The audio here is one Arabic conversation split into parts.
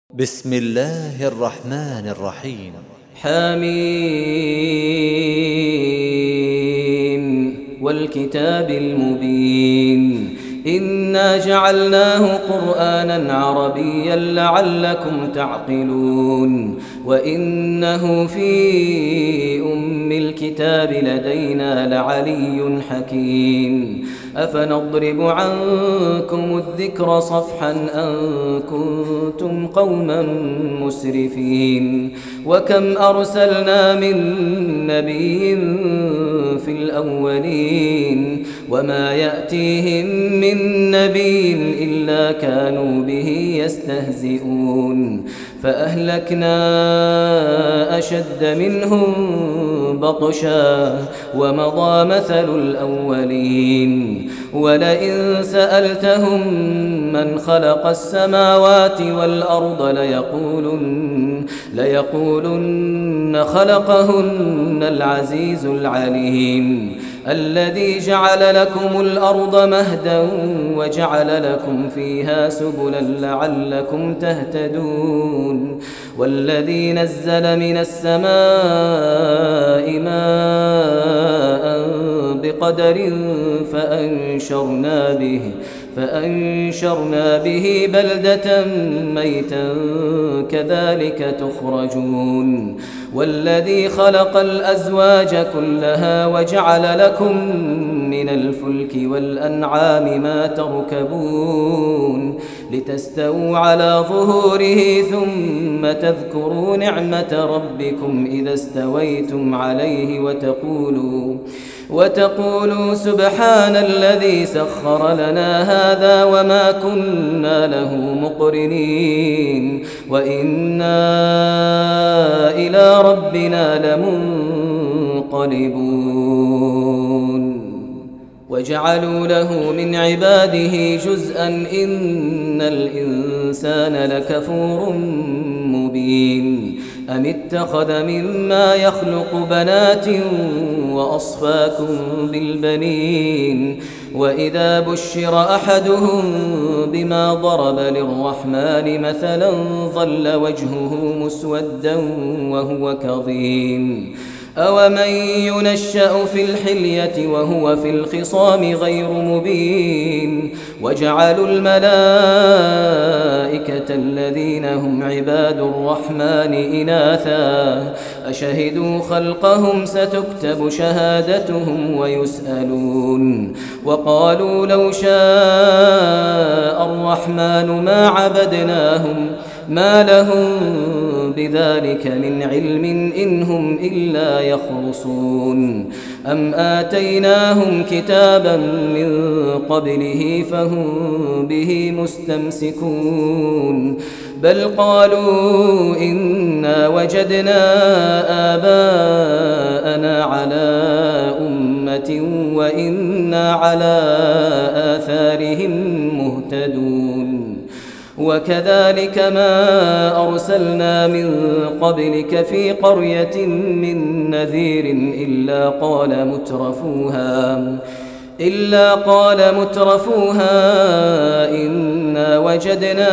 بسم الله الرحمن الرحيم. حميم والكتاب المبين إنا جعلناه قرآنا عربيا لعلكم تعقلون وإنه في أم الكتاب لدينا لعلي حكيم أفنضرب عنكم الذكر صفحا أن كنتم قوما مسرفين وكم أرسلنا من نبي في الأولين وما يأتيهم من نبي إلا كانوا به يستهزئون فأهلكنا أشد منهم بطشا ومضى مثل الأولين ولئن سألتهم من خلق السماوات والأرض ليقولن خلقهن العزيز العليم الذي جعل لكم الأرض مهدا وجعل لكم فيها سبلا لعلكم تهتدون والذي نزل من السماء ماء بقدر فأنشرنا به بلدة ميتا كذلك تخرجون والذي خلق الأزواج كلها وجعل لكم من الفلك والأنعام ما تركبون لتستووا على ظهوره ثم تذكروا نعمة ربكم إذا استويتم عليه وتقولوا سبحان الذي سخر لنا هذا وما كنا له مقرنين وإنا إلى ربنا لمنقلبون وجعلوا له من عباده جزءا إن الإنسان لكفور مبين أم اتخذ مما يخلق بنات وأصفاكم بالبنين وإذا بشر أحدهم بما ضرب للرحمن مثلا ظل وجهه مسودا وهو كظيم أومن ينشأ في الحلية وهو في الخصام غير مبين وجعلوا الملائكة الذين هم عباد الرحمن إناثا أشهدوا خلقهم ستكتب شهادتهم ويسألون وقالوا لو شاء الرحمن ما عبدناهم ما لهم بذلك من علم إن هم إلا يخرصون أم آتيناهم كتابا من قبله فهم به مستمسكون بل قالوا إنا وجدنا آباءنا على أمة وإنا على آثارهم مهتدون وكذلك ما أرسلنا من قبلك في قرية من نذير إلا قال مترفوها إنا وجدنا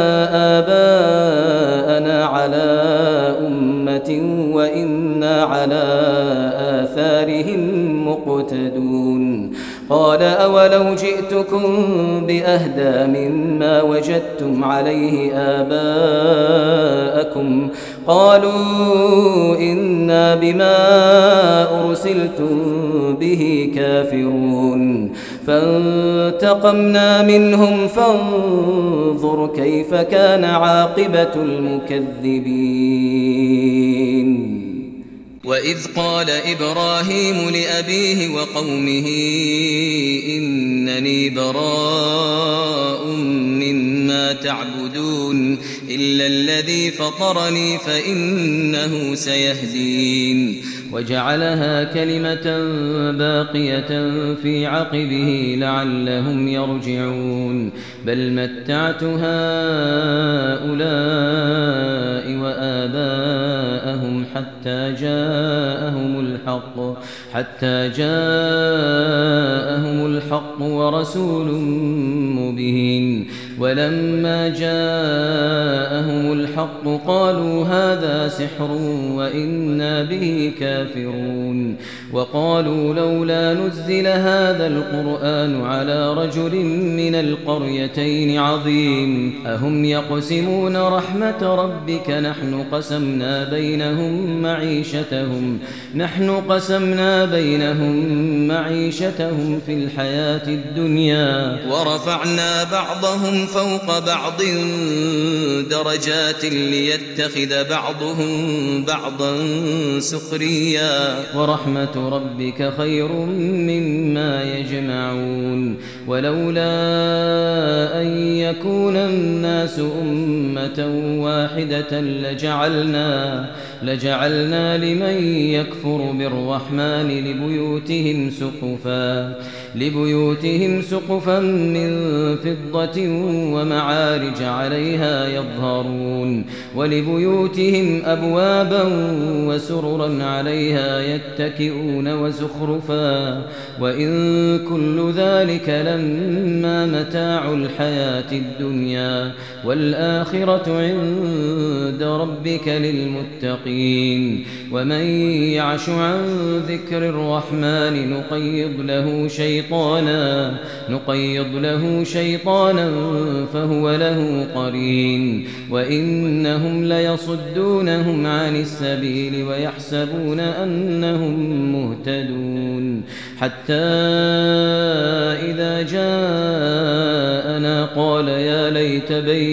آباءنا على أمة وإنا على آثارهم مقتدون قال أولو جئتكم بأهدى مما وجدتم عليه آباءكم قالوا إنا بما أرسلتم به كافرون فانتقمنا منهم فانظر كيف كان عاقبة المكذبين وإذ قال إبراهيم لأبيه وقومه إنني براء مما تعبدون إلا الذي فطرني فإنه سيهدين وجعلها كلمة باقية في عقبه لعلهم يرجعون بل متعت هؤلاء وآباءهم حتى جاءهم الحق ورسول مبين ولما جاءهم الحق قالوا هذا سحر وإنا به كافرون وقالوا لولا نزل هذا القرآن على رجل من القريتين عظيم أهم يقسمون رحمة ربك نحن قسمنا بينهم معيشتهم في الحياة الدنيا ورفعنا بعضهم فوق بعض درجات ليتخذ بعضهم بعضا سخريا ورحمة ربك خير مما يجمعون ولولا أن يكون الناس أمة واحدة لجعلنا لمن يكفر بالرحمن لبيوتهم سقفا من فضة ومعارج عليها يظهرون ولبيوتهم أبوابا وسررا عليها يتكئون وزخرفا وإن كل ذلك لما متاع الحياة الدنيا والآخرة عند ربك للمتقين ومن يعش عن ذكر الرحمن نقيض له شيطانا فهو له قرين وإنهم ليصدونهم عن السبيل ويحسبون أنهم مهتدون حتى إذا جاءنا قال يا ليت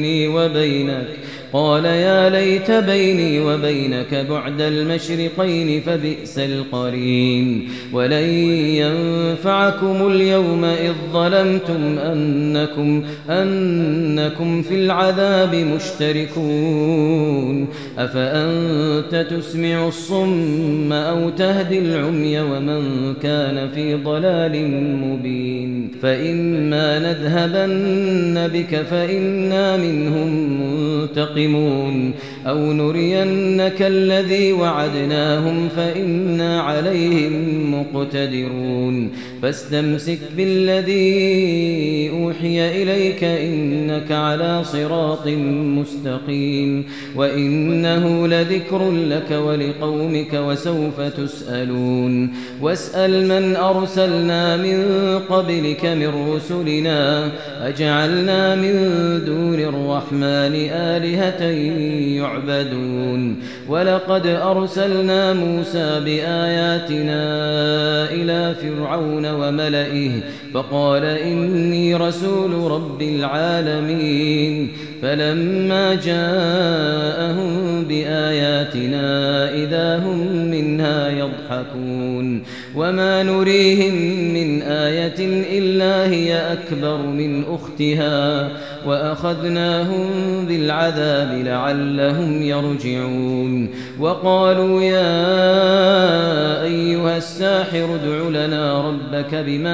بيني وبينك بعد المشرقين فبئس القرين ولن ينفعكم اليوم إذ ظلمتم أنكم في العذاب مشتركون أفأنت تسمع الصم أو تهدي العمي ومن كان في ضلال مبين فإما نذهبن بك فإنا منهم منتقمون أو نرينك الذي وعدناهم فإنا عليهم مقتدرون فاستمسك بالذي أوحي إليك إنك على صراط مستقيم وإنه لذكر لك ولقومك وسوف تسألون واسأل من أرسلنا من قبلك من رسلنا أجعلنا من دون الرحمن آلهة يعبدون ولقد أرسلنا موسى بآياتنا إلى فرعون وملئه فقال إني رسول رب العالمين فلما جاءهم بآياتنا إذا هم منها يضحكون وما نريهم من آية إلا هي أكبر من أختها وأخذناهم بالعذاب لعلهم يرجعون وقالوا يا أيها الساحر ادع لنا ربك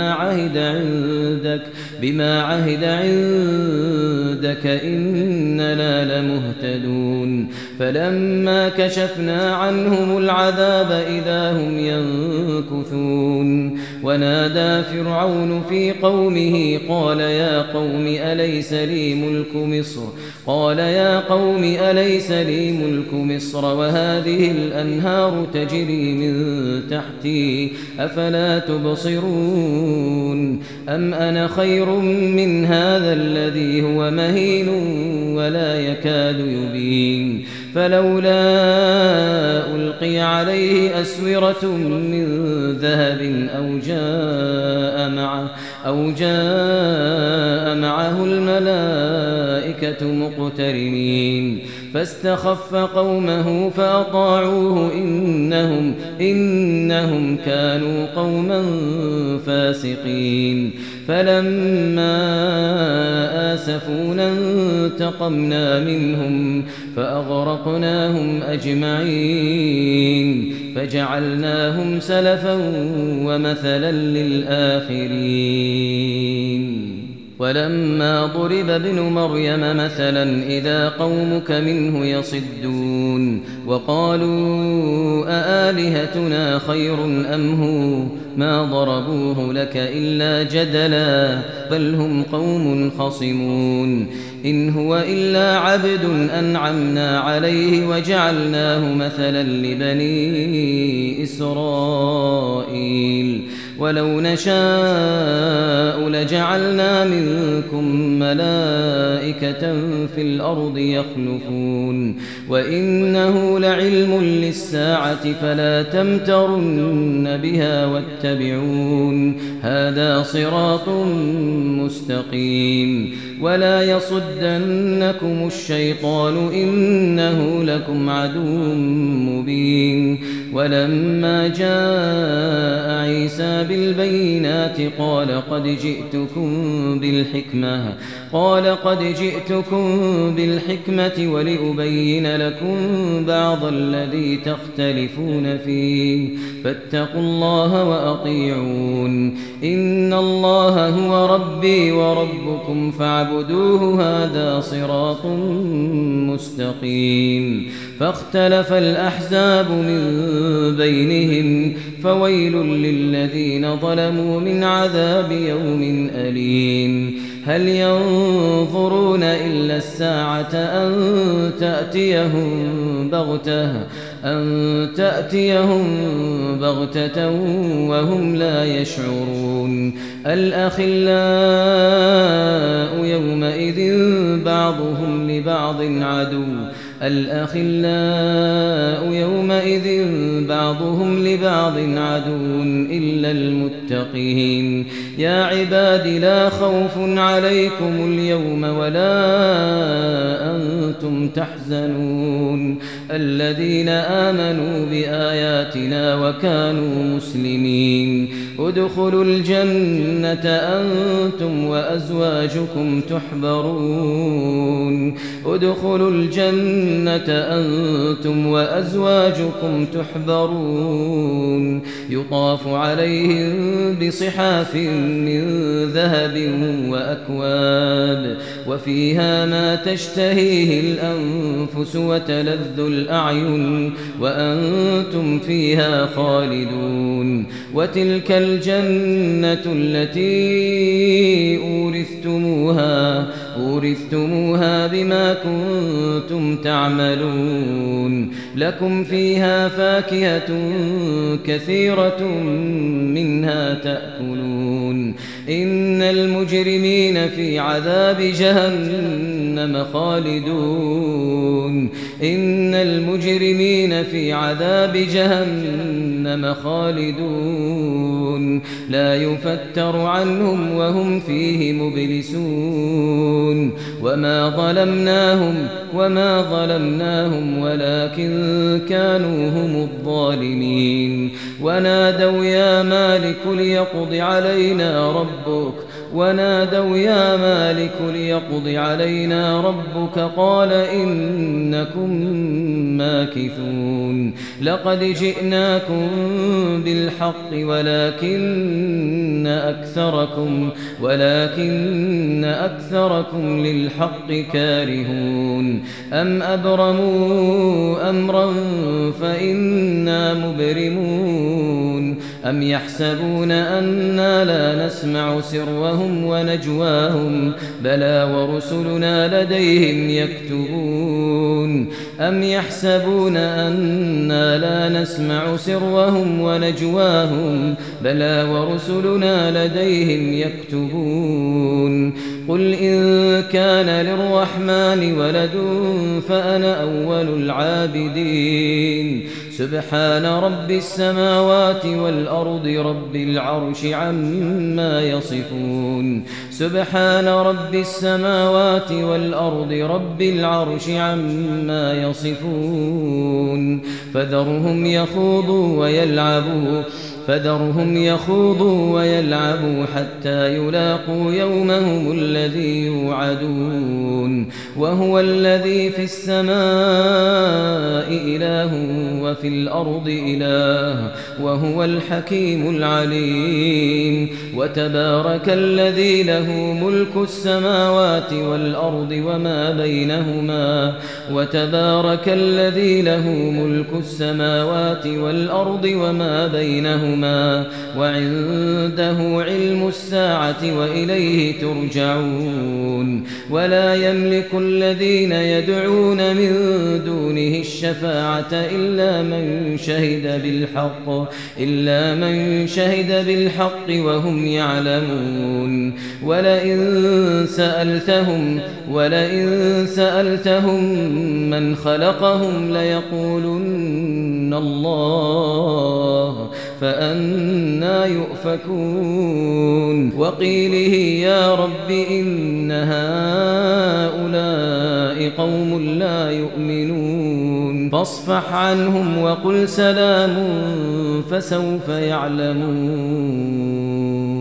بما عهد عندك إننا لمهتدون فلما كشفنا عنهم العذاب إذا هم ينكثون ونادى فرعون في قومه قال يا قوم أليس لي ملك مصر وهذه الأنهار تجري من تحتي أفلا تبصرون أم أنا خير من هذا الذي هو مهين ولا يكاد يبين فلولا ألقي عليه أسورة من ذهب أو جاء معه الملائكة مقترنين فاستخف قومه فأطاعوه إنهم كانوا قوما فاسقين فلما آسفونا انتقمنا منهم فأغرقناهم أجمعين فجعلناهم سلفا ومثلا للآخرين ولما ضرب ابن مريم مثلا إذا قومك منه يصدون وقالوا أآلهتنا خير أم هو ما ضربوه لك إلا جدلا بل هم قوم خصمون إن هو إلا عبد أنعمنا عليه وجعلناه مثلا لبني إسرائيل ولو نشاء لجعلنا منكم ملائكة في الأرض يخلفون وإنه لعلم للساعة فلا تمترن بها واتبعون هذا صراط مستقيم ولا يصدنكم الشيطان إنه لكم عدو مبين ولما جاء عيسى بالبينات قال قد جئتكم بالحكمة ولأبين لكم بعض الذي تختلفون فيه فاتقوا الله وأطيعون إن الله هو ربي وربكم فاعبدوه هذا صراط مستقيم فاختلف الأحزاب من بينهم فويل للذين ظلموا من عذاب يوم أليم هل ينظرون إلا الساعة أن تأتيهم بغتة وهم لا يشعرون الأخلاء يومئذ بعضهم لبعض عدو إلا المتقين يا عباد لا خوف عليكم اليوم ولا أنتم تحزنون الذين آمنوا بآياتنا وكانوا مسلمين ادخلوا الجنة أنتم وأزواجكم تحبرون يطاف عليهم بصحاف من ذهب وأكواب وفيها ما تشتهيه الأنفس وتلذ الأعين وأنتم فيها خالدون وتلك الجنة التي أورثتموها بما كنتم تعملون لكم فيها فاكهة كثيرة منها تأكلون إن المجرمين في عذاب جهنم خالدون لا يفتر عنهم وهم فيه مبلسون وما ظلمناهم ولكن كانوا هم الظالمين ونادوا يا مالك ليقض علينا ربك قال إنكم ماكثون لقد جئناكم بالحق ولكن أكثركم للحق كارهون أم أبرموا أمرا فإنا مبرمون أم يحسبون أنا لا نسمع سرهم ونجواهم بلى ورسلنا لديهم يكتبون أم يحسبون أنا لا نسمع سرهم ونجواهم بلى ورسلنا لديهم يكتبون قل إن كان للرحمن ولد فأنا أول العابدين سبحان رب السماوات والأرض رب العرش عما يصفون فذرهم يخوضوا ويلعبوا حتى يلاقوا يومهم الذي يوعدون وهو الذي في السماء إله وفي الأرض إله وهو الحكيم العليم وتبارك الذي له ملك السماوات والأرض وما بينهما وتبارك الذي له ملك السماوات والأرض وما بينهما وعنده علم الساعة وإليه ترجعون ولا يملك الذين يدعون من دونه الشفاعة إلا من شهد بالحق وهم يعلمون ولئن سألتهم من خلقهم ليقولن الله فأنى يؤفكون وقيله يا رب إن هؤلاء قوم لا يؤمنون فاصفح عنهم وقل سلام فسوف يعلمون.